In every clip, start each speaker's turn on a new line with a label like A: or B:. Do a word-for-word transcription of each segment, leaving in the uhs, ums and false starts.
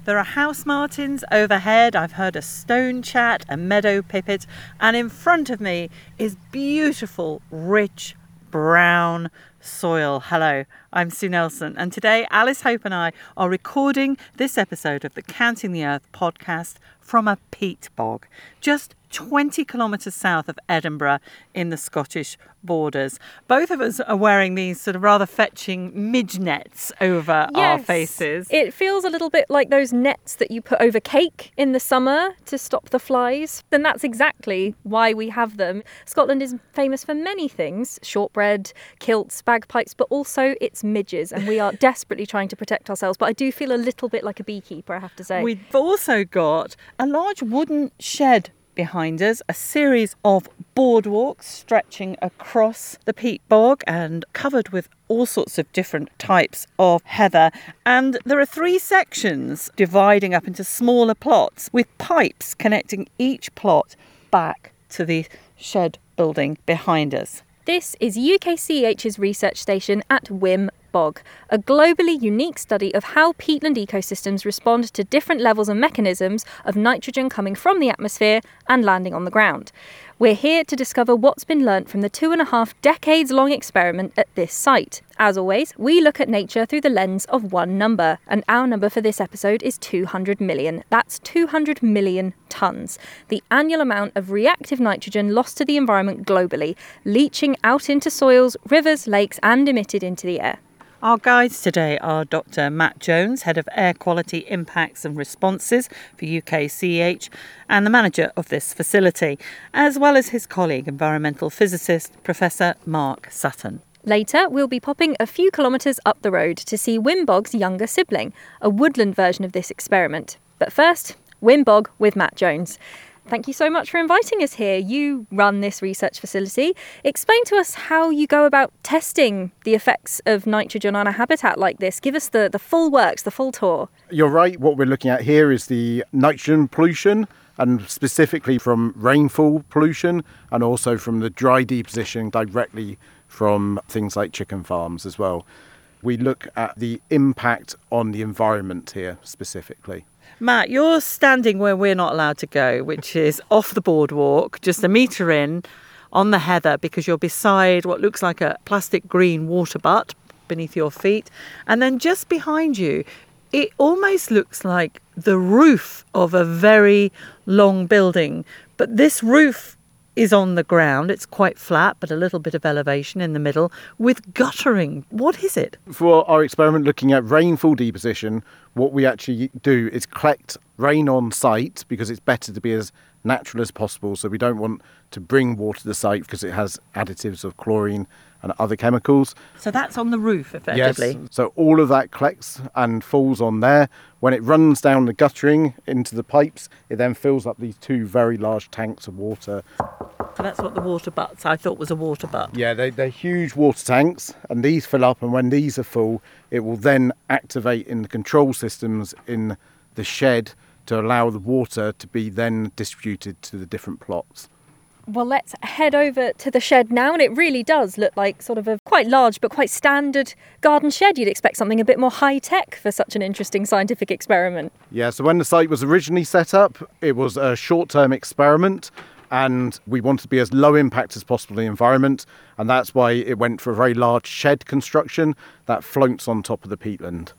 A: There are house martins overhead. I've heard a stone chat, a meadow pipit, and in front of me is beautiful, rich, brown soil. Hello, I'm Sue Nelson, and today Alice Hope and I are recording this episode of the Counting the Earth podcast from a peat bog, just twenty kilometres south of Edinburgh in the Scottish borders. Both of us are wearing these sort of rather fetching midge nets over
B: yes,
A: our faces.
B: It feels a little bit like those nets that you put over cake in the summer to stop the flies. And that's exactly why we have them. Scotland is famous for many things, shortbread, kilts, bagpipes, but also its midges. And we are desperately trying to protect ourselves. But I do feel a little bit like a beekeeper, I have to say.
A: We've also got a large wooden shed behind us, a series of boardwalks stretching across the peat bog and covered with all sorts of different types of heather. And there are three sections dividing up into smaller plots with pipes connecting each plot back to the shed building behind us.
B: This is U K C E H's research station at Wim Bog, a globally unique study of how peatland ecosystems respond to different levels and mechanisms of nitrogen coming from the atmosphere and landing on the ground. We're here to discover what's been learnt from the two and a half decades long experiment at this site. As always, we look at nature through the lens of one number, and our number for this episode is two hundred million. That's two hundred million tonnes, the annual amount of reactive nitrogen lost to the environment globally, leaching out into soils, rivers, lakes, and emitted into the air.
A: Our guides today are Doctor Matt Jones, Head of Air Quality Impacts and Responses for U K C E H and the manager of this facility, as well as his colleague, environmental physicist Professor Mark Sutton.
B: Later, we'll be popping a few kilometres up the road to see Wim Bog's younger sibling, a woodland version of this experiment. But first, Wim Bog with Matt Jones. Thank you so much for inviting us here. You run this research facility. Explain to us how you go about testing the effects of nitrogen on a habitat like this. Give us the, the full works, the full tour.
C: You're right. What we're looking at here is the nitrogen pollution, and specifically from rainfall pollution and also from the dry deposition directly from things like chicken farms as well. We look at the impact on the environment here specifically.
A: Matt, you're standing where we're not allowed to go, which is off the boardwalk, just a metre in on the heather, because you're beside what looks like a plastic green water butt beneath your feet. And then just behind you, it almost looks like the roof of a very long building. But this roof is on the ground. It's quite flat, but a little bit of elevation in the middle with guttering. What is it?
C: For our experiment looking at rainfall deposition, what we actually do is collect rain on site because it's better to be as natural as possible. So we don't want to bring water to the site because it has additives of chlorine and other chemicals.
A: So that's on the roof, effectively.
C: Yes. So all of that collects and falls on there. When it runs down the guttering into the pipes, it then fills up these two very large tanks of water.
A: So that's what the water butts I thought was a water butt.
C: Yeah, they, they're huge water tanks, and these fill up, and when these are full, it will then activate in the control systems in the shed to allow the water to be then distributed to the different plots.
B: Well, let's head over to the shed now, and it really does look like sort of a quite large but quite standard garden shed. You'd expect something a bit more high-tech for such an interesting scientific experiment.
C: Yeah, so when the site was originally set up, it was a short-term experiment, and we wanted to be as low impact as possible in the environment, and that's why it went for a very large shed construction that floats on top of the peatland.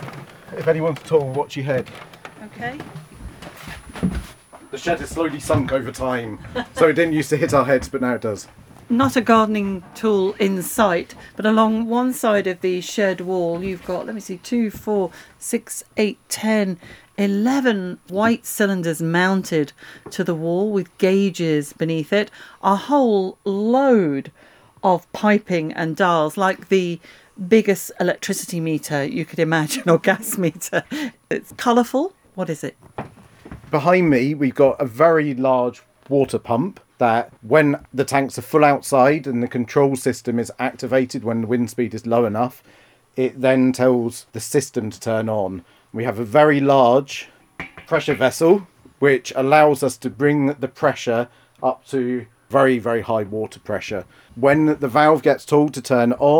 C: If anyone's tall, watch your head.
A: Okay.
C: The shed has slowly sunk over time, so it didn't used to hit our heads, but now it does.
A: Not a gardening tool in sight, but along one side of the shed wall, you've got, let me see, two, four, six, eight, ten, eleven white cylinders mounted to the wall with gauges beneath it. A whole load of piping and dials, like the biggest electricity meter you could imagine, or gas meter. It's colourful. What is it?
C: Behind me, we've got a very large water pump that when the tanks are full outside and the control system is activated when the wind speed is low enough, it then tells the system to turn on. We have a very large pressure vessel which allows us to bring the pressure up to very, very high water pressure. When the valve gets told to turn on,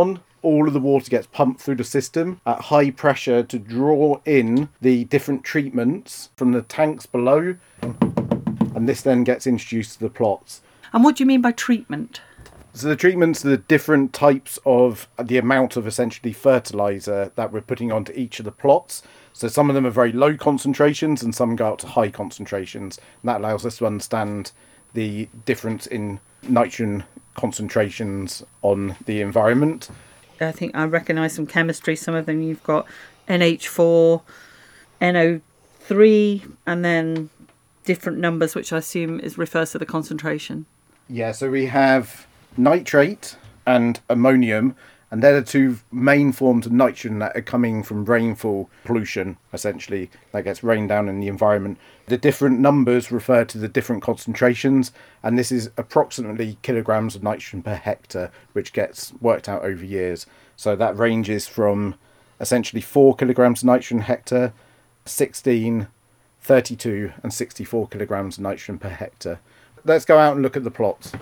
C: all of the water gets pumped through the system at high pressure to draw in the different treatments from the tanks below. And this then gets introduced to the plots.
A: And what do you mean by treatment?
C: So the treatments are the different types of the amount of essentially fertiliser that we're putting onto each of the plots. So some of them are very low concentrations and some go up to high concentrations. And that allows us to understand the difference in nitrogen concentrations on the environment.
A: I think I recognise some chemistry. Some of them you've got N H four, N O three, and then different numbers, which I assume is refers to the concentration.
C: Yeah, so we have nitrate and ammonium, and they're the two main forms of nitrogen that are coming from rainfall pollution, essentially, that gets rained down in the environment. The different numbers refer to the different concentrations, and this is approximately kilograms of nitrogen per hectare, which gets worked out over years. So that ranges from essentially four kilograms of nitrogen per hectare, sixteen, thirty-two and sixty-four kilograms of nitrogen per hectare. Let's go out and look at the plots.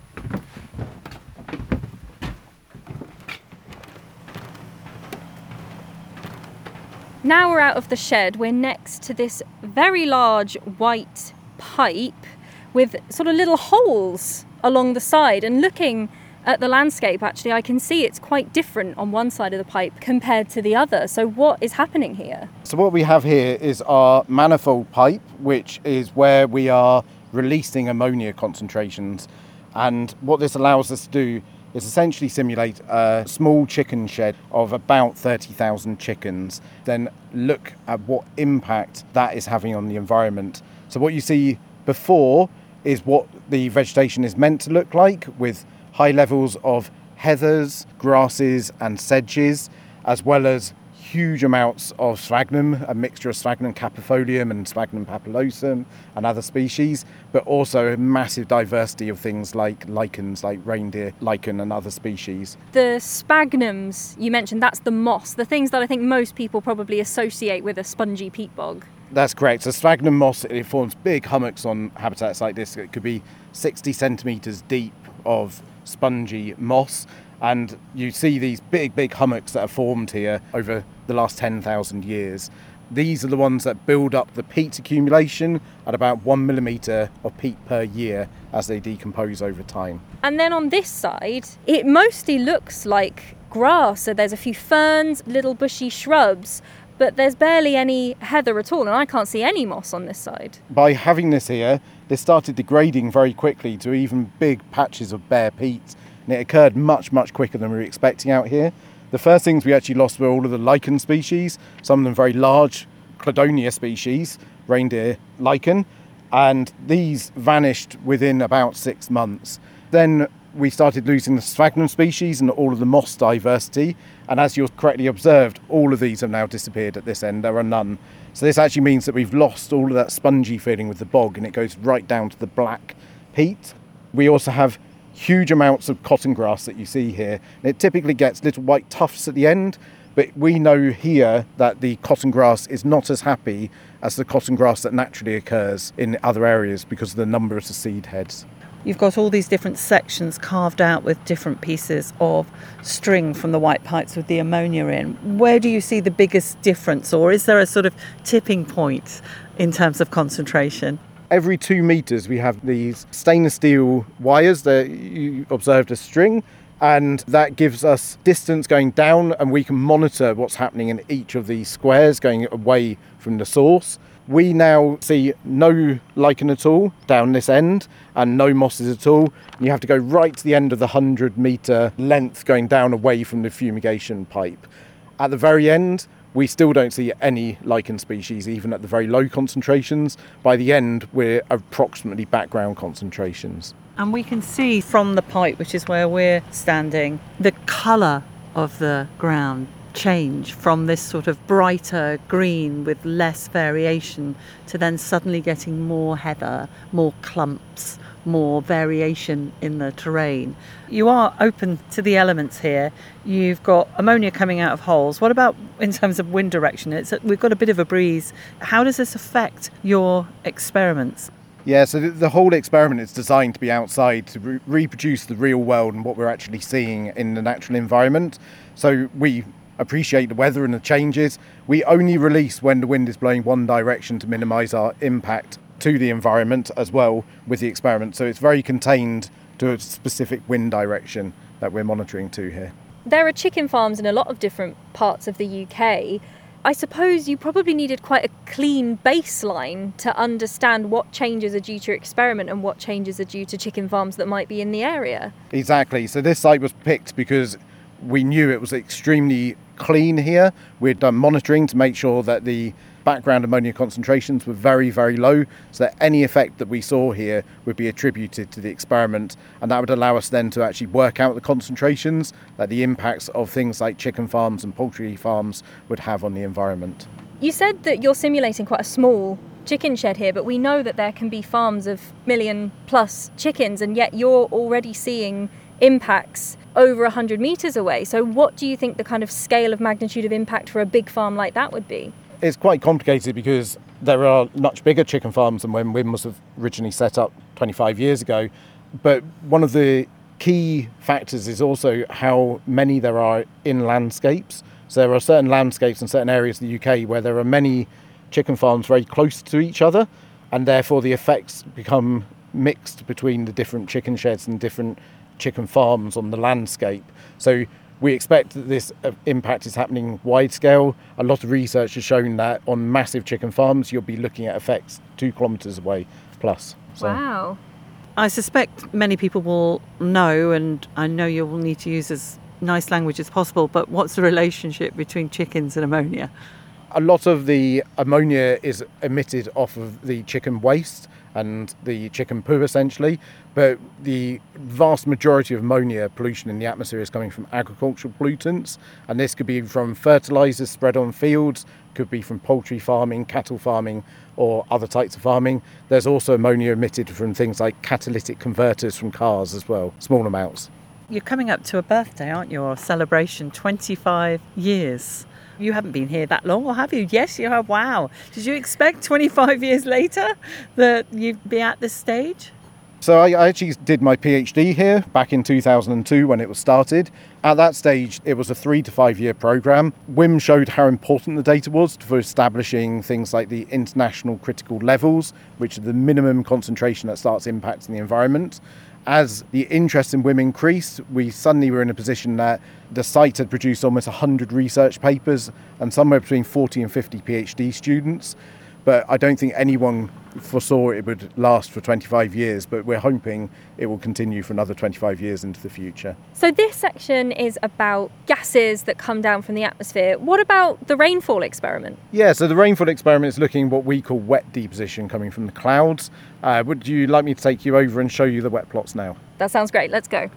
B: Now we're out of the shed, we're next to this very large white pipe with sort of little holes along the side, and looking at the landscape, actually I can see it's quite different on one side of the pipe compared to the other. So what is happening here?
C: So what we have here is our manifold pipe, which is where we are releasing ammonia concentrations, and what this allows us to do is essentially simulate a small chicken shed of about thirty thousand chickens, then look at what impact that is having on the environment. So what you see before is what the vegetation is meant to look like, with high levels of heathers, grasses and sedges, as well as huge amounts of sphagnum, a mixture of Sphagnum capifolium and Sphagnum papillosum and other species, but also a massive diversity of things like lichens, like reindeer lichen and other species.
B: The sphagnums you mentioned, that's the moss, the things that I think most people probably associate with a spongy peat bog.
C: That's correct. So sphagnum moss, it forms big hummocks on habitats like this. It could be sixty centimetres deep of spongy moss, and you see these big, big hummocks that are formed here over the last ten thousand years. These are the ones that build up the peat accumulation at about one millimetre of peat per year as they decompose over time.
B: And then on this side, it mostly looks like grass. So there's a few ferns, little bushy shrubs, but there's barely any heather at all, and I can't see any moss on this side.
C: By having this here, this started degrading very quickly to even big patches of bare peat, and it occurred much, much quicker than we were expecting out here. The first things we actually lost were all of the lichen species, some of them very large Cladonia species, reindeer lichen, and these vanished within about six months. Then we started losing the sphagnum species and all of the moss diversity, and as you correctly observed, all of these have now disappeared at this end. There are none. So this actually means that we've lost all of that spongy feeling with the bog, and it goes right down to the black peat. We also have huge amounts of cotton grass that you see here. It typically gets little white tufts at the end, but we know here that the cotton grass is not as happy as the cotton grass that naturally occurs in other areas because of the number of the seed heads.
A: You've got all these different sections carved out with different pieces of string from the white pipes with the ammonia in. Where do you see the biggest difference, or is there a sort of tipping point in terms of concentration?
C: Every two metres we have these stainless steel wires that you observed as string, and that gives us distance going down, and we can monitor what's happening in each of these squares going away from the source. We now see no lichen at all down this end and no mosses at all. You have to go right to the end of the one hundred metre length going down away from the fumigation pipe. At the very end, we still don't see any lichen species, even at the very low concentrations. By the end, we're approximately background concentrations.
A: And we can see from the pipe, which is where we're standing, the colour of the ground change from this sort of brighter green with less variation to then suddenly getting more heather, more clumps, more variation in the terrain. You are open to the elements here. You've got ammonia coming out of holes. What about in terms of wind direction? It's a, we've got a bit of a breeze. How does this affect your experiments?
C: Yeah, so the, the whole experiment is designed to be outside to re- reproduce the real world and what we're actually seeing in the natural environment. So we appreciate the weather and the changes. We only release when the wind is blowing one direction to minimise our impact to the environment as well with the experiment. So it's very contained to a specific wind direction that we're monitoring to here.
B: There are chicken farms in a lot of different parts of the U K. I suppose you probably needed quite a clean baseline to understand what changes are due to your experiment and what changes are due to chicken farms that might be in the area.
C: Exactly. So this site was picked because we knew it was extremely clean here. We'd done monitoring to make sure that the background ammonia concentrations were very, very low, so that any effect that we saw here would be attributed to the experiment, and that would allow us then to actually work out the concentrations that the impacts of things like chicken farms and poultry farms would have on the environment.
B: You said that you're simulating quite a small chicken shed here, but we know that there can be farms of million plus chickens, and yet you're already seeing impacts over one hundred metres away. So what do you think the kind of scale of magnitude of impact for a big farm like that would be?
C: It's quite complicated because there are much bigger chicken farms than when WIM was originally set up twenty-five years ago. But one of the key factors is also how many there are in landscapes. So there are certain landscapes in certain areas of the U K where there are many chicken farms very close to each other, and therefore the effects become mixed between the different chicken sheds and different chicken farms on the landscape. So we expect that this impact is happening wide scale. A lot of research has shown that on massive chicken farms, you'll be looking at effects two kilometres away plus. So.
B: Wow.
A: I suspect many people will know, and I know you will need to use as nice language as possible, but what's the relationship between chickens and ammonia?
C: A lot of the ammonia is emitted off of the chicken waste and the chicken poo essentially, but the vast majority of ammonia pollution in the atmosphere is coming from agricultural pollutants, and this could be from fertilisers spread on fields, could be from poultry farming, cattle farming, or other types of farming. There's also ammonia emitted from things like catalytic converters from cars as well, small amounts.
A: You're coming up to a birthday, aren't you, or a celebration, twenty-five years. You haven't been here that long, or have you? Yes, you have. Wow. Did you expect twenty-five years later that you'd be at this stage?
C: So I, I actually did my PhD here back in two thousand two when it was started. At that stage, it was a three to five year programme. WIM showed how important the data was for establishing things like the international critical levels, which are the minimum concentration that starts impacting the environment. As the interest in WIM increased, we suddenly were in a position that the site had produced almost one hundred research papers and somewhere between forty and fifty PhD students. But I don't think anyone foresaw it would last for twenty-five years, but we're hoping it will continue for another twenty-five years into the future.
B: So this section is about gases that come down from the atmosphere. What about the rainfall experiment?
C: Yeah, so the rainfall experiment is looking at what we call wet deposition coming from the clouds. Uh, would you like me to take you over and show you the wet plots now?
B: That sounds great. Let's go.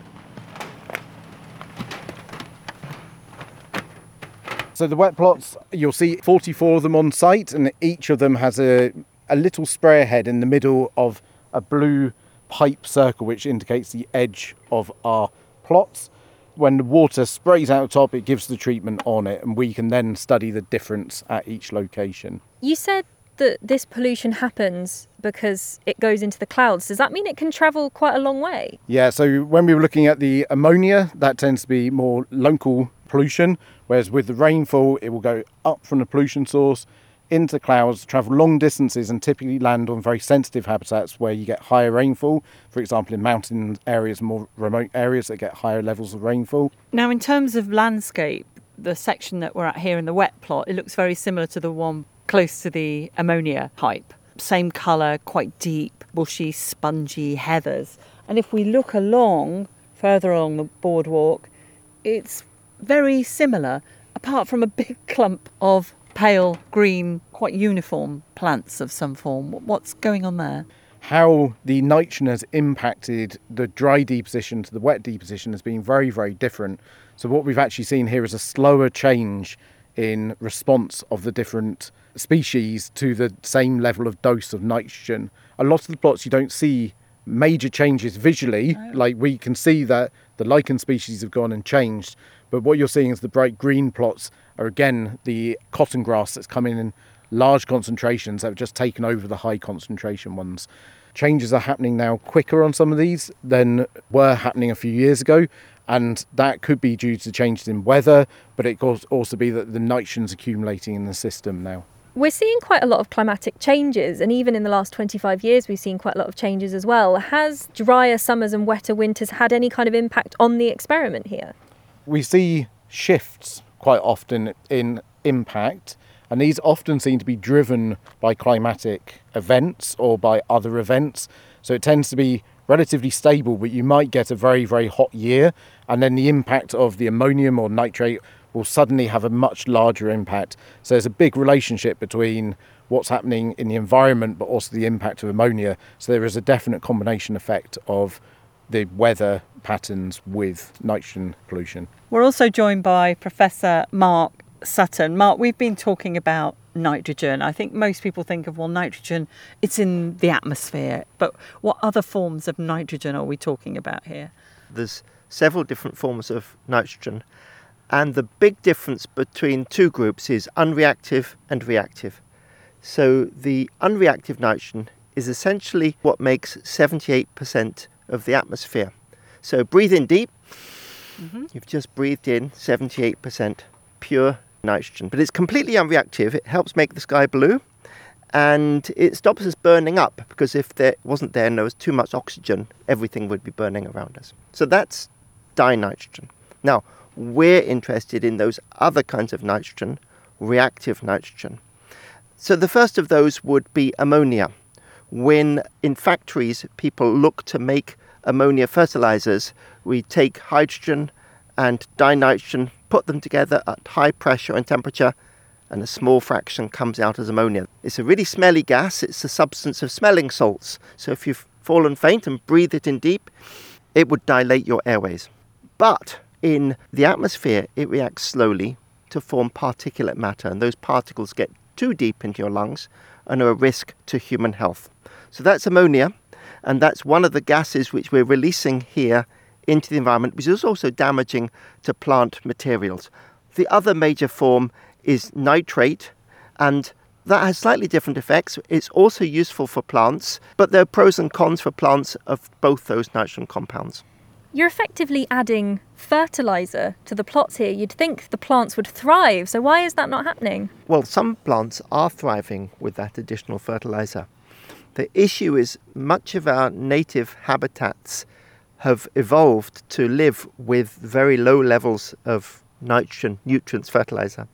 C: So the wet plots, you'll see forty-four of them on site, and each of them has a, a little sprayer head in the middle of a blue pipe circle, which indicates the edge of our plots. When the water sprays out top, it gives the treatment on it, and we can then study the difference at each location.
B: You said that this pollution happens because it goes into the clouds. Does that mean it can travel quite a long way?
C: Yeah, so when we were looking at the ammonia, that tends to be more local pollution, whereas with the rainfall, it will go up from the pollution source into clouds, travel long distances, and typically land on very sensitive habitats where you get higher rainfall, for example in mountain areas, more remote areas that get higher levels of rainfall.
A: Now, in terms of landscape, the section that we're at here in the wet plot, it looks very similar to the one close to the ammonia pipe. Same colour, quite deep, bushy, spongy heathers. And if we look along, further along the boardwalk, it's very similar, apart from a big clump of pale green, quite uniform plants of some form. What's going on there?
C: How the nitrogen has impacted the dry deposition to the wet deposition has been very, very different. So what we've actually seen here is a slower change in response of the different species to the same level of dose of nitrogen. A lot of the plots you don't see major changes visually, oh. Like we can see that the lichen species have gone and changed, but what you're seeing is the bright green plots are again the cotton grass that's come in large concentrations that have just taken over the high concentration ones. Changes are happening now quicker on some of these than were happening a few years ago, and that could be due to changes in weather, but it could also be that the nitrogen's accumulating in the system now.
B: We're seeing quite a lot of climatic changes, and even in the last twenty-five years we've seen quite a lot of changes as well. Has drier summers and wetter winters had any kind of impact on the experiment here?
C: We see shifts quite often in impact, and these often seem to be driven by climatic events or by other events. So it tends to be relatively stable, but you might get a very, very hot year, and then the impact of the ammonium or nitrate will suddenly have a much larger impact. So there's a big relationship between what's happening in the environment, but also the impact of ammonia. So there is a definite combination effect of the weather patterns with nitrogen pollution.
A: We're also joined by Professor Mark Sutton. Mark, we've been talking about nitrogen. I think most people think of, well, nitrogen, it's in the atmosphere. But what other forms of nitrogen are we talking about here?
D: There's several different forms of nitrogen. And the big difference between two groups is unreactive and reactive. So the unreactive nitrogen is essentially what makes seventy-eight percent of the atmosphere. So breathe in deep. Mm-hmm. You've just breathed in seventy-eight percent pure nitrogen. But it's completely unreactive. It helps make the sky blue. And it stops us burning up, because if there wasn't there and there was too much oxygen, everything would be burning around us. So that's dinitrogen. Now, we're interested in those other kinds of nitrogen, reactive nitrogen. So the first of those would be ammonia. When in factories people look to make ammonia fertilizers, we take hydrogen and dinitrogen, put them together at high pressure and temperature, and a small fraction comes out as ammonia. It's a really smelly gas. It's the substance of smelling salts. So if you've fallen faint and breathe it in deep, it would dilate your airways. But in the atmosphere, it reacts slowly to form particulate matter, and those particles get too deep into your lungs and are a risk to human health. So that's ammonia, and that's one of the gases which we're releasing here into the environment, which is also damaging to plant materials. The other major form is nitrate, and that has slightly different effects. It's also useful for plants, but there are pros and cons for plants of both those nitrogen compounds.
B: You're effectively adding fertiliser to the plots here. You'd think the plants would thrive, so why is that not happening?
D: Well, some plants are thriving with that additional fertiliser. The issue is much of our native habitats have evolved to live with very low levels of nitrogen, nutrients, fertiliser.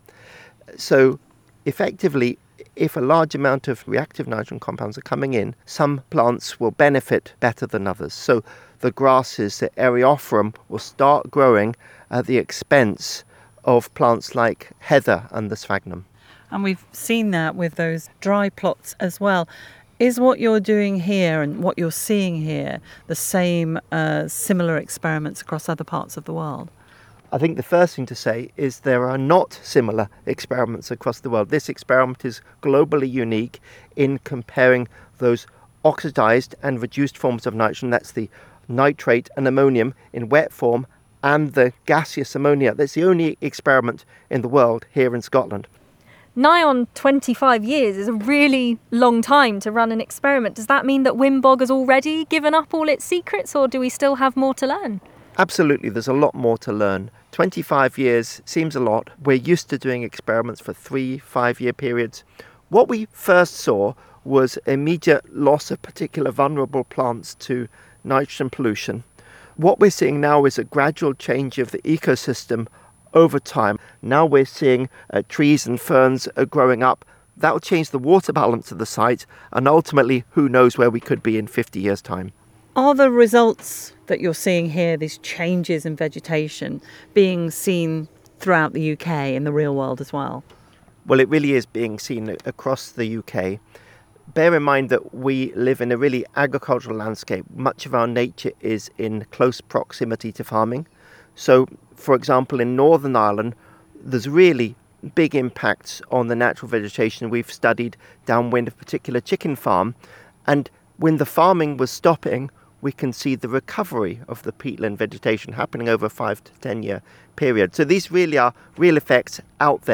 D: So effectively, if a large amount of reactive nitrogen compounds are coming in, some plants will benefit better than others. So the grasses, the Eriophorum, will start growing at the expense of plants like heather and the sphagnum.
A: And we've seen that with those dry plots as well. Is what you're doing here and what you're seeing here the same uh, similar experiments across other parts of the world?
D: I think the first thing to say is there are not similar experiments across the world. This experiment is globally unique in comparing those oxidized and reduced forms of nitrogen, that's the nitrate and ammonium in wet form, and the gaseous ammonia. That's the only experiment in the world here in Scotland.
B: Nigh on twenty-five years is a really long time to run an experiment. Does that mean that WIMBOG has already given up all its secrets, or do we still have more to learn?
D: Absolutely, there's a lot more to learn. twenty-five years seems a lot. We're used to doing experiments for three, five-year periods. What we first saw was immediate loss of particular vulnerable plants to nitrogen pollution. What we're seeing now is a gradual change of the ecosystem over time. Now we're seeing uh, trees and ferns are growing up. That will change the water balance of the site, and ultimately, who knows where we could be in fifty years' time.
A: Are the results that you're seeing here, these changes in vegetation, being seen throughout the U K in the real world as well?
D: Well, it really is being seen across the U K. Bear in mind that we live in a really agricultural landscape. Much of our nature is in close proximity to farming. So, for example, in Northern Ireland, there's really big impacts on the natural vegetation. We've studied downwind of a particular chicken farm, and when the farming was stopping, we can see the recovery of the peatland vegetation happening over a five to ten year period. So these really are real effects out there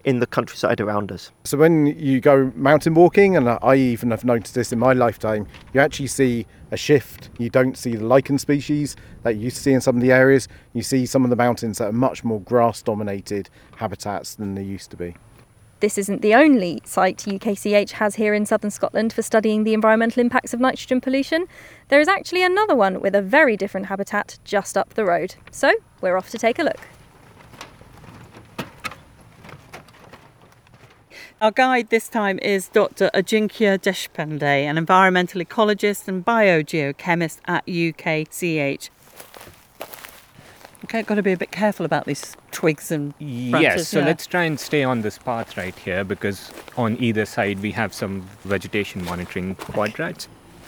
D: in the countryside around us.
C: So when you go mountain walking, and I even have noticed this in my lifetime, you actually see a shift. You don't see the lichen species that you used to see in some of the areas. You see some of the mountains that are much more grass-dominated habitats than they used to be.
B: This isn't the only site U K C H has here in southern Scotland for studying the environmental impacts of nitrogen pollution. There is actually another one with a very different habitat just up the road. So we're off to take a look.
A: Our guide this time is Doctor Ajinkya Deshpande, an environmental ecologist and biogeochemist at U K C H. Okay, got to be a bit careful about these twigs and branches.
E: Yes, so
A: yeah.
E: let's try and stay on this path right here, because on either side we have some vegetation monitoring quadrats.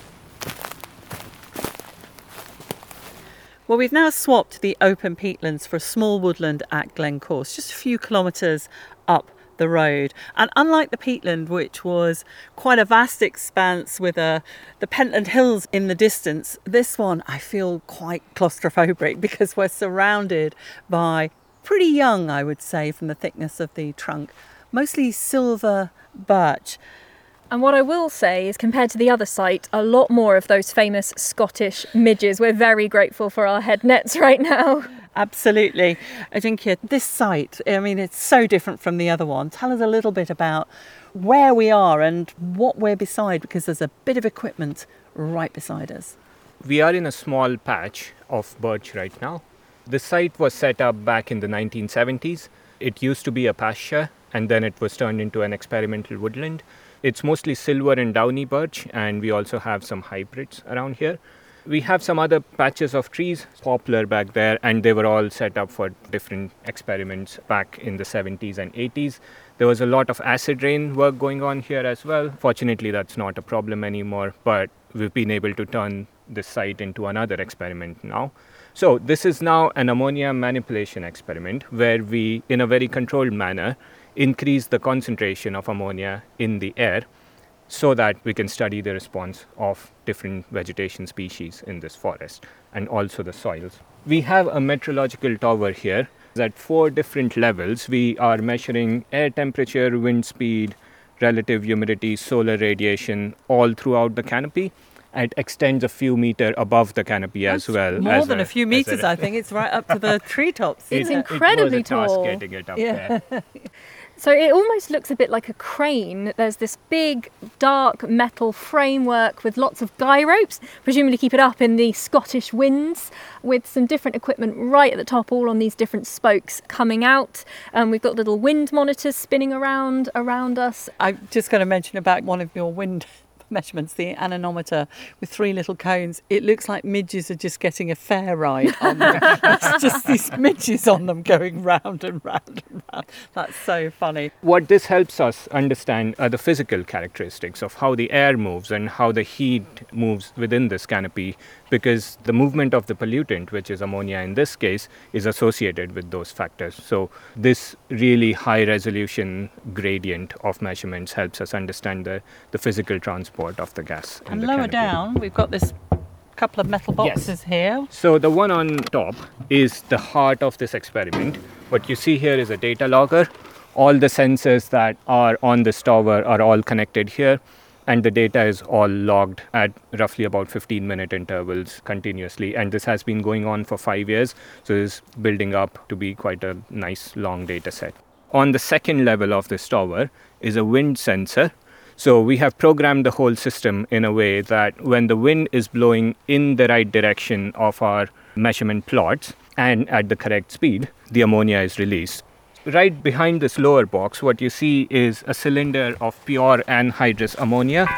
A: Well, we've now swapped the open peatlands for a small woodland at Glencorse, just a few kilometres up the road. And unlike the peatland, which was quite a vast expanse with uh, the Pentland Hills in the distance, this one I feel quite claustrophobic because we're surrounded by pretty young, I would say, from the thickness of the trunk, mostly silver birch.
B: And what I will say is, compared to the other site, a lot more of those famous Scottish midges. We're very grateful for our head nets right now.
A: Absolutely. Ajinkya, this site, I mean, it's so different from the other one. Tell us a little bit about where we are and what we're beside, because there's a bit of equipment right beside us.
E: We are in a small patch of birch right now. The site was set up back in the nineteen seventies. It used to be a pasture, and then it was turned into an experimental woodland. It's mostly silver and downy birch, and we also have some hybrids around here. We have some other patches of trees, poplar back there, and they were all set up for different experiments back in the seventies and eighties. There was a lot of acid rain work going on here as well. Fortunately, that's not a problem anymore, but we've been able to turn this site into another experiment now. So this is now an ammonia manipulation experiment where we, in a very controlled manner, increase the concentration of ammonia in the air so that we can study the response of different vegetation species in this forest and also the soils. We have a meteorological tower here. At four different levels, we are measuring air temperature, wind speed, relative humidity, solar radiation, all throughout the canopy. It extends a few meter above the canopy
A: That's
E: as well.
A: More
E: as
A: than a,
E: a
A: few
E: as
A: metres,
E: a-
A: I think. It's right up to the treetops.
B: It's
E: It-
B: incredibly
E: it was a
B: tall.
E: task getting it up
A: Yeah.
E: there.
B: So it almost looks a bit like a crane. There's this big, dark metal framework with lots of guy ropes, presumably keep it up in the Scottish winds, with some different equipment right at the top, all on these different spokes coming out. And we've got little wind monitors spinning around around us.
A: I'm just going to mention about one of your wind measurements, the anemometer with three little cones. It looks like midges are just getting a fair ride on them. It's just these midges on them going round and round and round. That's so funny.
E: What this helps us understand are the physical characteristics of how the air moves and how the heat moves within this canopy, because the movement of the pollutant, which is ammonia in this case, is associated with those factors. So this really high resolution gradient of measurements helps us understand the, the physical transport of the gas in
A: And
E: the
A: lower
E: canopy.
A: down, we've got this couple of metal boxes
E: Yes.
A: here.
E: So the one on top is the heart of this experiment. What you see here is a data logger. All the sensors that are on this tower are all connected here, and the data is all logged at roughly about fifteen minute intervals continuously. And this has been going on for five years, so it's building up to be quite a nice long data set. On the second level of this tower is a wind sensor. So we have programmed the whole system in a way that when the wind is blowing in the right direction of our measurement plots and at the correct speed, the ammonia is released. Right behind this lower box, what you see is a cylinder of pure anhydrous ammonia.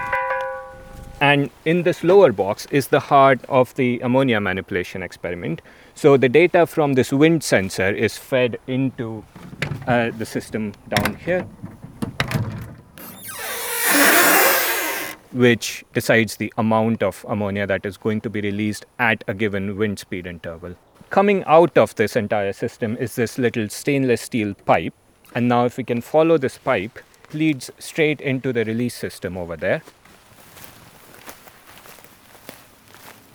E: And in this lower box is the heart of the ammonia manipulation experiment. So the data from this wind sensor is fed into uh, the system down here, which decides the amount of ammonia that is going to be released at a given wind speed interval. Coming out of this entire system is this little stainless steel pipe. And now if we can follow this pipe, it leads straight into the release system over there.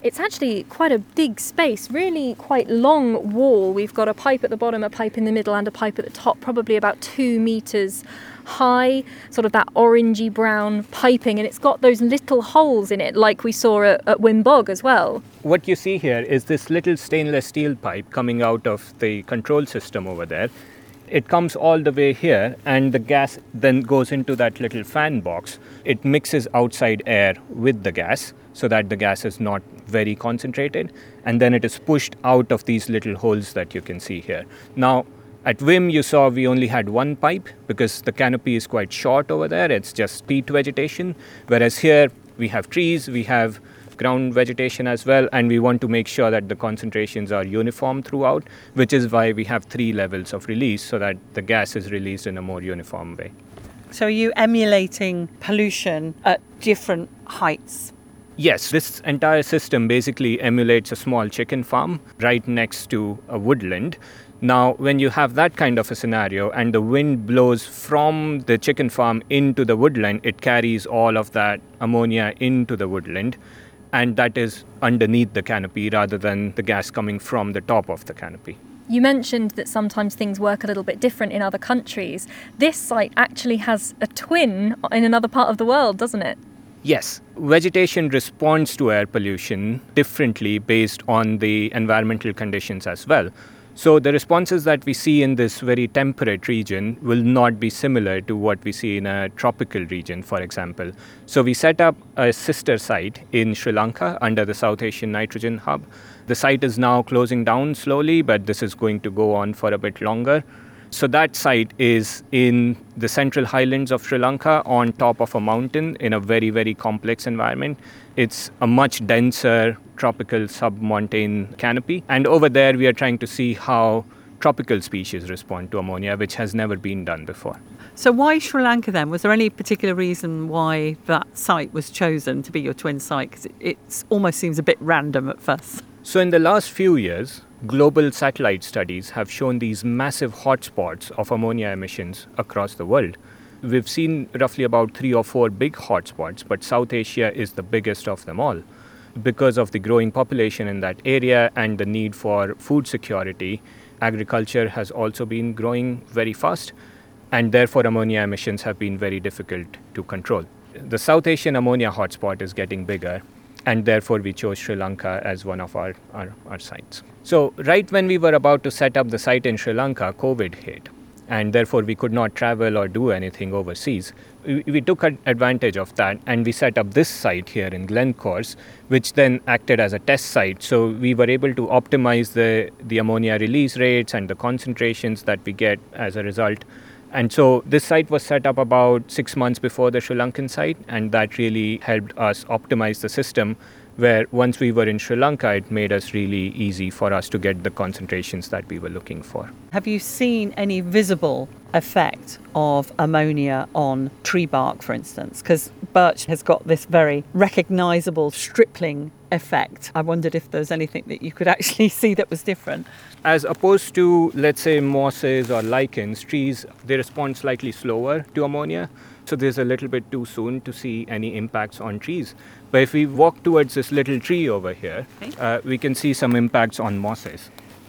B: It's actually quite a big space, really quite long wall. We've got a pipe at the bottom, a pipe in the middle and a pipe at the top, probably about two metres high, sort of that orangey brown piping, and it's got those little holes in it like we saw at, at Wim Bog as well.
E: What you see here is this little stainless steel pipe coming out of the control system over there. It comes all the way here, and the gas then goes into that little fan box. It mixes outside air with the gas so that the gas is not very concentrated, and then it is pushed out of these little holes that you can see here. Now, at Wim, you saw we only had one pipe because the canopy is quite short over there. It's just peat vegetation, whereas here we have trees, we have ground vegetation as well, and we want to make sure that the concentrations are uniform throughout, which is why we have three levels of release so that the gas is released in a more uniform way.
A: So are you emulating pollution at different heights?
E: Yes, this entire system basically emulates a small chicken farm right next to a woodland. Now, when you have that kind of a scenario and the wind blows from the chicken farm into the woodland, it carries all of that ammonia into the woodland, and that is underneath the canopy rather than the gas coming from the top of the canopy.
B: You mentioned that sometimes things work a little bit different in other countries. This site actually has a twin in another part of the world, doesn't it?
E: Yes, vegetation responds to air pollution differently based on the environmental conditions as well. So the responses that we see in this very temperate region will not be similar to what we see in a tropical region, for example. So we set up a sister site in Sri Lanka under the South Asian Nitrogen Hub. The site is now closing down slowly, but this is going to go on for a bit longer. So that site is in the central highlands of Sri Lanka on top of a mountain in a very, very complex environment. It's a much denser tropical sub-montane canopy. And over there, we are trying to see how tropical species respond to ammonia, which has never been done before.
A: So why Sri Lanka then? Was there any particular reason why that site was chosen to be your twin site? Because it, it almost seems a bit random at first.
E: So in the last few years, global satellite studies have shown these massive hotspots of ammonia emissions across the world. We've seen roughly about three or four big hotspots, but South Asia is the biggest of them all. Because of the growing population in that area and the need for food security, agriculture has also been growing very fast, and therefore ammonia emissions have been very difficult to control. The South Asian ammonia hotspot is getting bigger, and therefore we chose Sri Lanka as one of our, our, our sites. So right when we were about to set up the site in Sri Lanka, COVID hit, and therefore we could not travel or do anything overseas. We, we took advantage of that, and we set up this site here in Glencorse, which then acted as a test site. So we were able to optimize the, the ammonia release rates and the concentrations that we get as a result. And so this site was set up about six months before the Sri Lankan site, and that really helped us optimize the system, where once we were in Sri Lanka, it made us really easy for us to get the concentrations that we were looking for.
A: Have you seen any visible effect of ammonia on tree bark, for instance? Because birch has got this very recognisable stripling effect. I wondered if there's anything that you could actually see that was different.
E: As opposed to, let's say, mosses or lichens, trees, they respond slightly slower to ammonia. So there's a little bit too soon to see any impacts on trees. But if we walk towards this little tree over here, okay. uh, we can see some impacts on mosses.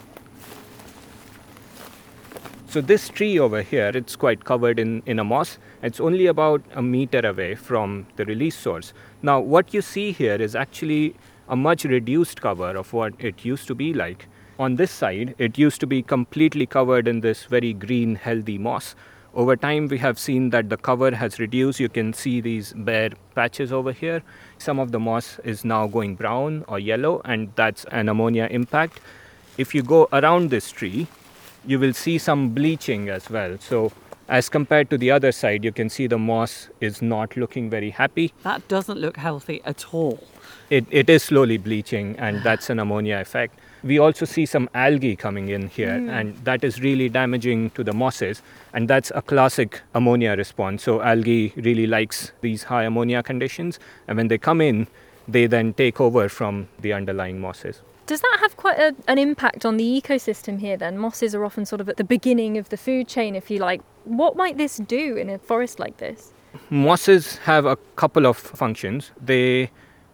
E: So this tree over here, it's quite covered in, in a moss. It's only about a meter away from the release source. Now, what you see here is actually a much reduced cover of what it used to be like. On this side, it used to be completely covered in this very green, healthy moss. Over time, we have seen that the cover has reduced. You can see these bare patches over here. Some of the moss is now going brown or yellow, and that's an ammonia impact. If you go around this tree, you will see some bleaching as well. So as compared to the other side, you can see the moss is not looking very happy.
A: That doesn't look healthy at all.
E: It, it is slowly bleaching, and that's an ammonia effect. We also see some algae coming in here, mm. and that is really damaging to the mosses, and that's a classic ammonia response. So algae really likes these high ammonia conditions, and when they come in, they then take over from the underlying mosses.
B: Does that have quite a, an impact on the ecosystem here then? Mosses are often sort of at the beginning of the food chain, if you like. What might this do in a forest like this?
E: Mosses have a couple of functions. They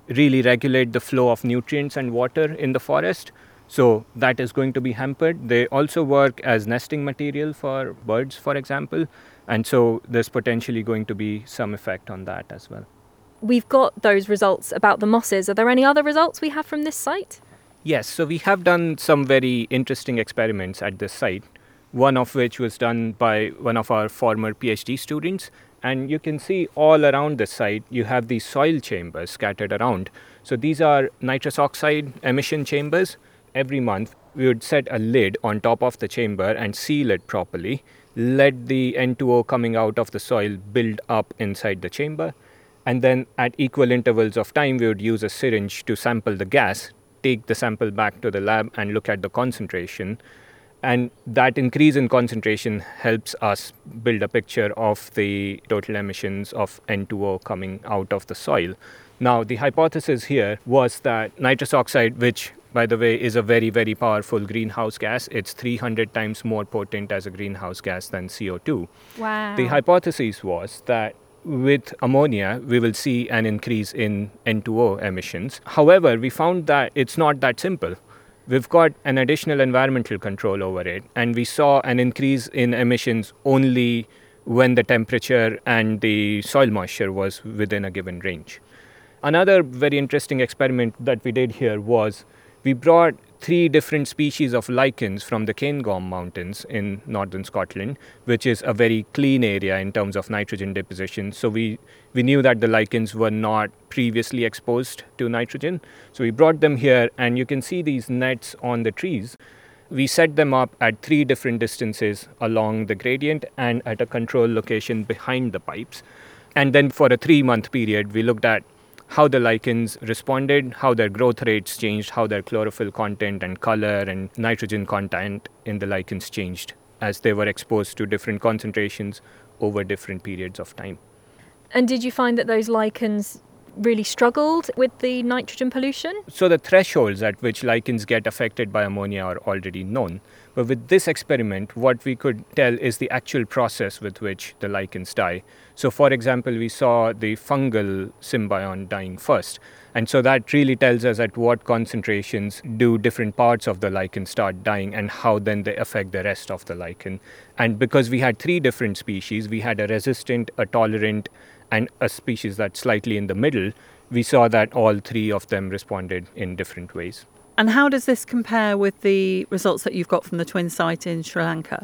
E: really regulate the flow of nutrients and water in the forest. So that is going to be hampered. They also work as nesting material for birds, for example. And so there's potentially going to be some effect on that as well.
B: We've got those results about the mosses. Are there any other results we have from this site?
E: Yes, so we have done some very interesting experiments at this site, one of which was done by one of our former PhD students. And you can see all around the site, you have these soil chambers scattered around. So these are nitrous oxide emission chambers. Every month, we would set a lid on top of the chamber and seal it properly, let the N two O coming out of the soil build up inside the chamber. And then at equal intervals of time, we would use a syringe to sample the gas, take the sample back to the lab and look at the concentration. And that increase in concentration helps us build a picture of the total emissions of N two O coming out of the soil. Now, the hypothesis here was that nitrous oxide, which, by the way, is a very, very powerful greenhouse gas, it's three hundred times more potent as a greenhouse gas than C O two.
B: Wow.
E: The hypothesis was that with ammonia, we will see an increase in N two O emissions. However, we found that it's not that simple. We've got an additional environmental control over it, and we saw an increase in emissions only when the temperature and the soil moisture was within a given range. Another very interesting experiment that we did here was we brought three different species of lichens from the Cairngorm Mountains in northern Scotland, which is a very clean area in terms of nitrogen deposition. So we, we knew that the lichens were not previously exposed to nitrogen. So we brought them here, and you can see these nets on the trees. We set them up at three different distances along the gradient and at a control location behind the pipes. And then for a three-month period, we looked at how the lichens responded, how their growth rates changed, how their chlorophyll content and color and nitrogen content in the lichens changed as they were exposed to different concentrations over different periods of time.
B: And did you find that those lichens really struggled with the nitrogen pollution?
E: So the thresholds at which lichens get affected by ammonia are already known. But with this experiment, what we could tell is the actual process with which the lichens die. So for example, we saw the fungal symbiont dying first. And so that really tells us at what concentrations do different parts of the lichen start dying and how then they affect the rest of the lichen. And because we had three different species, we had a resistant, a tolerant, and a species that's slightly in the middle, we saw that all three of them responded in different ways.
A: And how does this compare with the results that you've got from the twin site in Sri Lanka?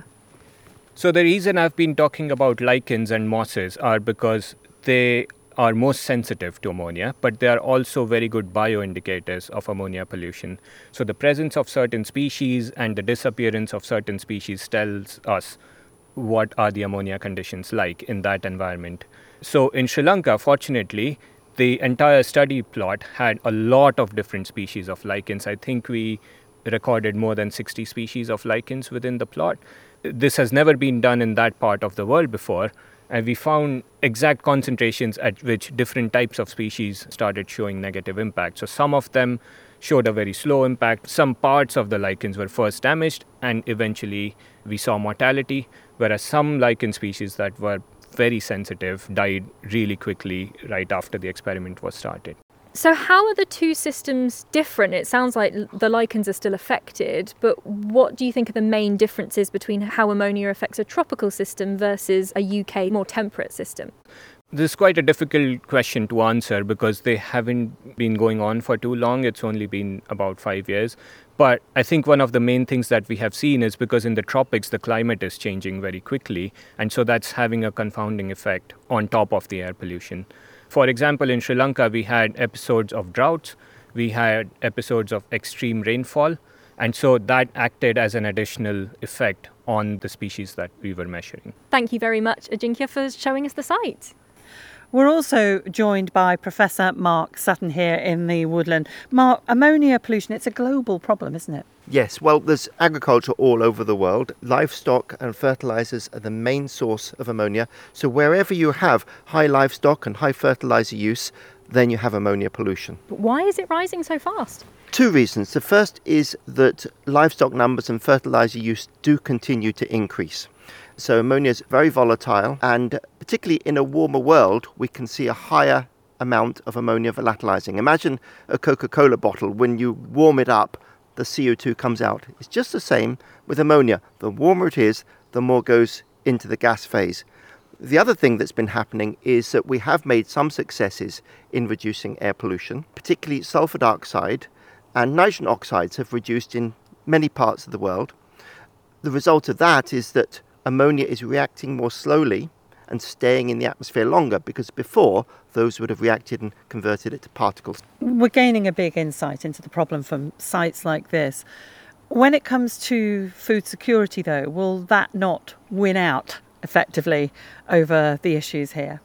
E: So the reason I've been talking about lichens and mosses are because they are most sensitive to ammonia, but they are also very good bioindicators of ammonia pollution. So the presence of certain species and the disappearance of certain species tells us what are the ammonia conditions like in that environment. So in Sri Lanka, fortunately, the entire study plot had a lot of different species of lichens. I think we recorded more than sixty species of lichens within the plot. This has never been done in that part of the world before, and we found exact concentrations at which different types of species started showing negative impact. So some of them showed a very slow impact. Some parts of the lichens were first damaged, and eventually we saw mortality, whereas some lichen species that were very sensitive died really quickly right after the experiment was started.
B: So how are the two systems different? It sounds like the lichens are still affected, but what do you think are the main differences between how ammonia affects a tropical system versus a U K more temperate system?
E: This is quite a difficult question to answer because they haven't been going on for too long. It's only been about five years. But I think one of the main things that we have seen is because in the tropics, the climate is changing very quickly. And so that's having a confounding effect on top of the air pollution. For example, in Sri Lanka, we had episodes of droughts. We had episodes of extreme rainfall. And so that acted as an additional effect on the species that we were measuring.
B: Thank you very much, Ajinkya, for showing us the site.
A: We're also joined by Professor Mark Sutton here in the woodland. Mark, ammonia pollution, it's a global problem, isn't it?
D: Yes, well, there's agriculture all over the world. Livestock and fertilizers are the main source of ammonia. So wherever you have high livestock and high fertilizer use, then you have ammonia pollution.
B: But why is it rising so fast?
D: Two reasons. The first is that livestock numbers and fertilizer use do continue to increase. So ammonia is very volatile, and particularly in a warmer world, we can see a higher amount of ammonia volatilizing. Imagine a Coca-Cola bottle. When you warm it up, the C O two comes out. It's just the same with ammonia. The warmer it is, the more goes into the gas phase. The other thing that's been happening is that we have made some successes in reducing air pollution, particularly sulfur dioxide and nitrogen oxides have reduced in many parts of the world. The result of that is that ammonia is reacting more slowly and staying in the atmosphere longer, because before those would have reacted and converted it to particles.
A: We're gaining a big insight into the problem from sites like this. When it comes to food security, though, will that not win out effectively over the issues here?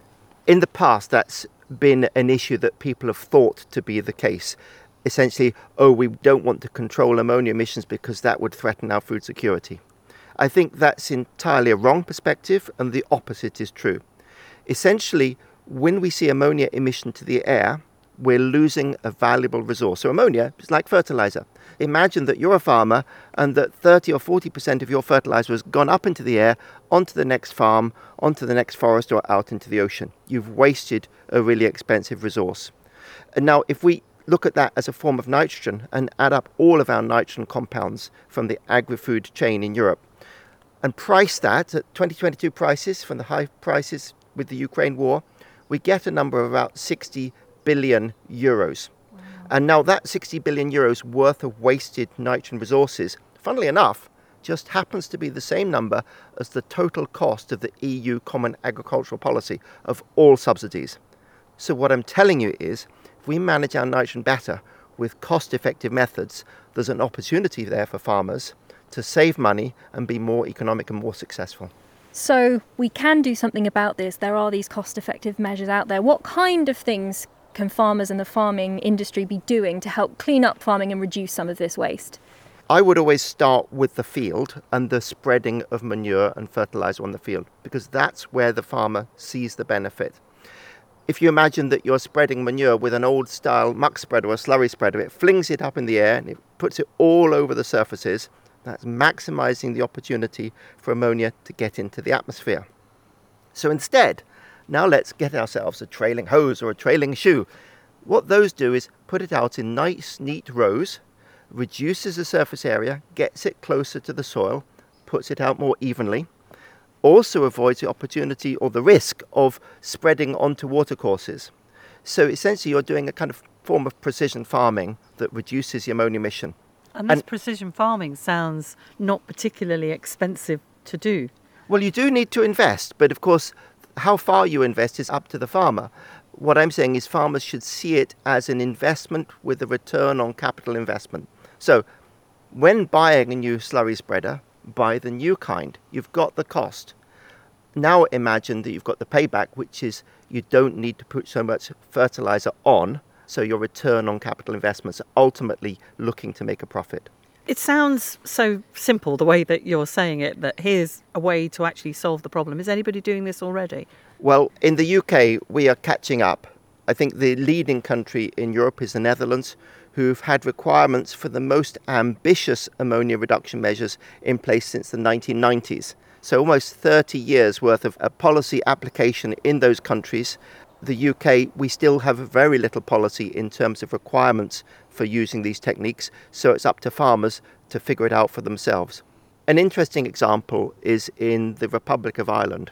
D: In the past, that's been an issue that people have thought to be the case. Essentially, oh, we don't want to control ammonia emissions because that would threaten our food security. I think that's entirely a wrong perspective, and the opposite is true. Essentially, when we see ammonia emission to the air, we're losing a valuable resource. So ammonia is like fertilizer. Imagine that you're a farmer and that thirty or forty percent of your fertilizer has gone up into the air, onto the next farm, onto the next forest, or out into the ocean. You've wasted a really expensive resource. And now, if we look at that as a form of nitrogen and add up all of our nitrogen compounds from the agri-food chain in Europe and price that at twenty twenty-two prices from the high prices with the Ukraine war, we get a number of about sixty billion euros. Wow. And now that sixty billion euros worth of wasted nitrogen resources, funnily enough, just happens to be the same number as the total cost of the E U Common Agricultural Policy of all subsidies. So what I'm telling you is, if we manage our nitrogen better with cost-effective methods, there's an opportunity there for farmers to save money and be more economic and more successful.
B: So we can do something about this. There are these cost-effective measures out there. What kind of things can farmers and the farming industry be doing to help clean up farming and reduce some of this waste?
D: I would always start with the field and the spreading of manure and fertilizer on the field, because that's where the farmer sees the benefit. If you imagine that you're spreading manure with an old style muck spreader or a slurry spreader, it flings it up in the air and it puts it all over the surfaces. That's maximizing the opportunity for ammonia to get into the atmosphere. So instead, now let's get ourselves a trailing hose or a trailing shoe. What those do is put it out in nice, neat rows, reduces the surface area, gets it closer to the soil, puts it out more evenly, also avoids the opportunity or the risk of spreading onto watercourses. So essentially you're doing a kind of form of precision farming that reduces the ammonia emission.
A: And this
D: And-
A: precision farming sounds not particularly expensive to do.
D: Well, you do need to invest, but of course, how far you invest is up to the farmer. What I'm saying is farmers should see it as an investment with a return on capital investment. So when buying a new slurry spreader, buy the new kind. You've got the cost. Now imagine that you've got the payback, which is you don't need to put so much fertilizer on, so your return on capital investments are ultimately looking to make a profit.
A: It sounds so simple the way that you're saying it, that here's a way to actually solve the problem. Is anybody doing this already?
D: Well, in the U K, we are catching up. I think the leading country in Europe is the Netherlands, who've had requirements for the most ambitious ammonia reduction measures in place since the nineteen nineties. So almost thirty years worth of a policy application in those countries. The U K, we still have very little policy in terms of requirements for using these techniques, so it's up to farmers to figure it out for themselves. An interesting example is in the Republic of Ireland.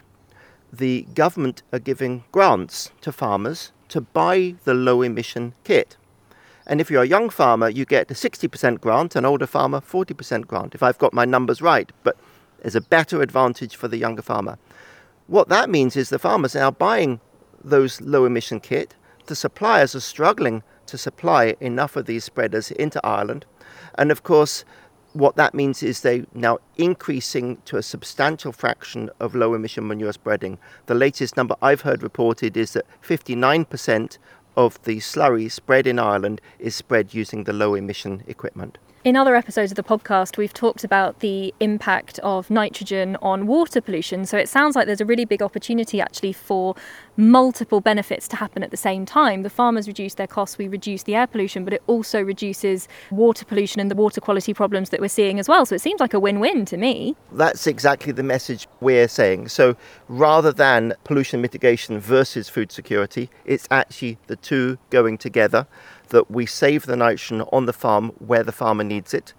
D: The government are giving grants to farmers to buy the low emission kit. And if you're a young farmer, you get a sixty percent grant, an older farmer, forty percent grant, if I've got my numbers right. But there's a better advantage for the younger farmer. What that means is the farmers are now buying those low emission kit. The suppliers are struggling to supply enough of these spreaders into Ireland. And of course, what that means is they're now increasing to a substantial fraction of low emission manure spreading. The latest number I've heard reported is that fifty-nine percent of the slurry spread in Ireland is spread using the low emission equipment.
B: In other episodes of the podcast, we've talked about the impact of nitrogen on water pollution. So it sounds like there's a really big opportunity actually for multiple benefits to happen at the same time. The farmers reduce their costs, we reduce the air pollution, but it also reduces water pollution and the water quality problems that we're seeing as well. So it seems like a win-win to me.
D: That's exactly the message we're saying. So rather than pollution mitigation versus food security, it's actually the two going together, that we save the nitrogen on the farm where the farmer needs it,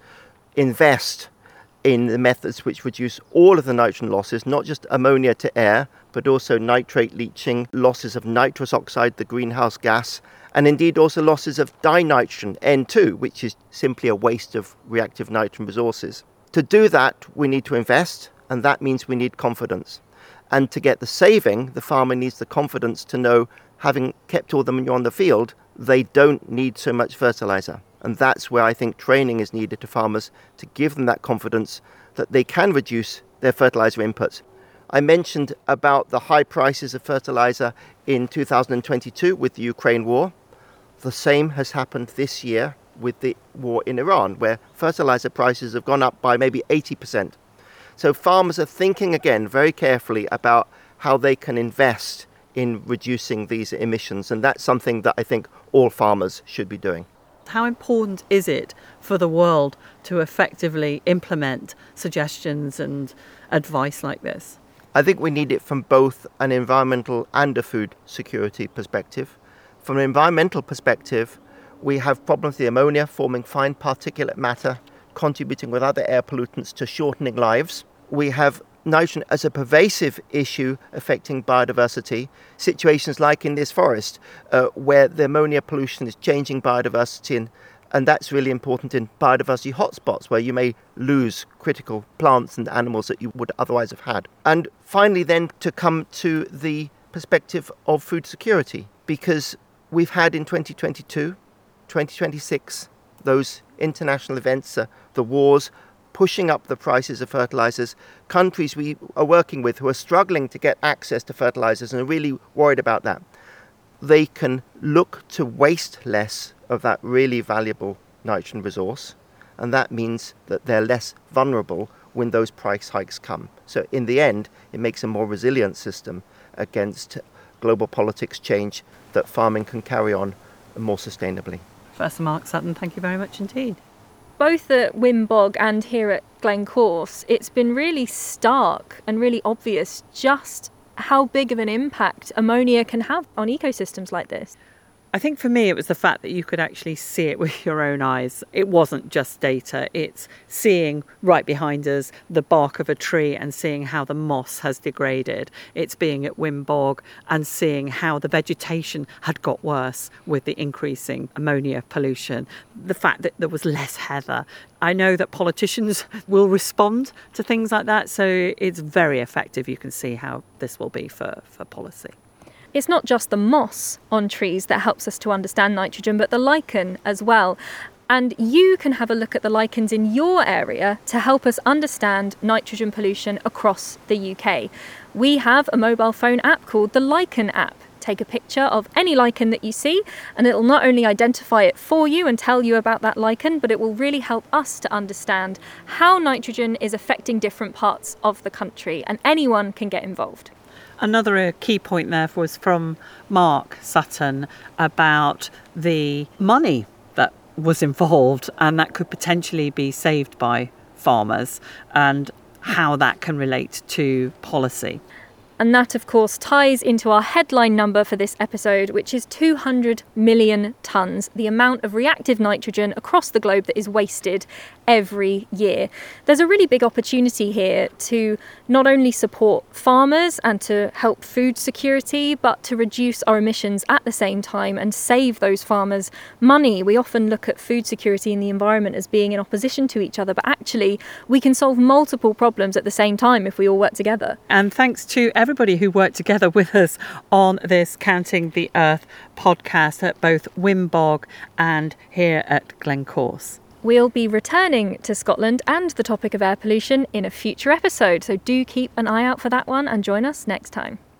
D: invest in the methods which reduce all of the nitrogen losses, not just ammonia to air, but also nitrate leaching, losses of nitrous oxide, the greenhouse gas, and indeed also losses of dinitrogen, N two, which is simply a waste of reactive nitrogen resources. To do that, we need to invest, and that means we need confidence. And to get the saving, the farmer needs the confidence to know, having kept all the manure on the field, they don't need so much fertilizer. And that's where I think training is needed to farmers to give them that confidence that they can reduce their fertilizer inputs. I mentioned about the high prices of fertilizer in two thousand twenty-two with the Ukraine war. The same has happened this year with the war in Iran, where fertilizer prices have gone up by maybe eighty percent. So farmers are thinking again very carefully about how they can invest in reducing these emissions, and that's something that I think all farmers should be doing.
A: How important is it for the world to effectively implement suggestions and advice like this?
D: I think we need it from both an environmental and a food security perspective. From an environmental perspective, we have problems with the ammonia forming fine particulate matter, contributing with other air pollutants to shortening lives. We have nitrogen as a pervasive issue affecting biodiversity, situations like in this forest uh, where the ammonia pollution is changing biodiversity, and, and that's really important in biodiversity hotspots where you may lose critical plants and animals that you would otherwise have had. And finally then to come to the perspective of food security, because we've had in twenty twenty-two, twenty twenty-six, those international events, uh, the wars, pushing up the prices of fertilizers. Countries we are working with who are struggling to get access to fertilizers and are really worried about that, they can look to waste less of that really valuable nitrogen resource, and that means that they're less vulnerable when those price hikes come. So in the end, it makes a more resilient system against global politics change, that farming can carry on more sustainably.
A: Professor Mark Sutton, thank you very much indeed.
B: Both at Wim Bog and here at Glencorse, it's been really stark and really obvious just how big of an impact ammonia can have on ecosystems like this.
A: I think for me it was the fact that you could actually see it with your own eyes. It wasn't just data, it's seeing right behind us the bark of a tree and seeing how the moss has degraded. It's being at Wim Bog and seeing how the vegetation had got worse with the increasing ammonia pollution. The fact that there was less heather. I know that politicians will respond to things like that, so it's very effective. You can see how this will be for, for policy.
B: It's not just the moss on trees that helps us to understand nitrogen, but the lichen as well. And you can have a look at the lichens in your area to help us understand nitrogen pollution across the U K. We have a mobile phone app called the Lichen app. Take a picture of any lichen that you see, and it'll not only identify it for you and tell you about that lichen, but it will really help us to understand how nitrogen is affecting different parts of the country, and anyone can get involved.
A: Another key point there was from Mark Sutton about the money that was involved and that could potentially be saved by farmers and how that can relate to policy.
B: And that, of course, ties into our headline number for this episode, which is two hundred million tonnes, the amount of reactive nitrogen across the globe that is wasted every year. There's a really big opportunity here to not only support farmers and to help food security, but to reduce our emissions at the same time and save those farmers money. We often look at food security and the environment as being in opposition to each other, but actually we can solve multiple problems at the same time if we all work together.
A: And thanks to everybody who worked together with us on this Counting the Earth podcast at both Wim Bog and here at Glencorse.
B: We'll be returning to Scotland and the topic of air pollution in a future episode, so do keep an eye out for that one and join us next time.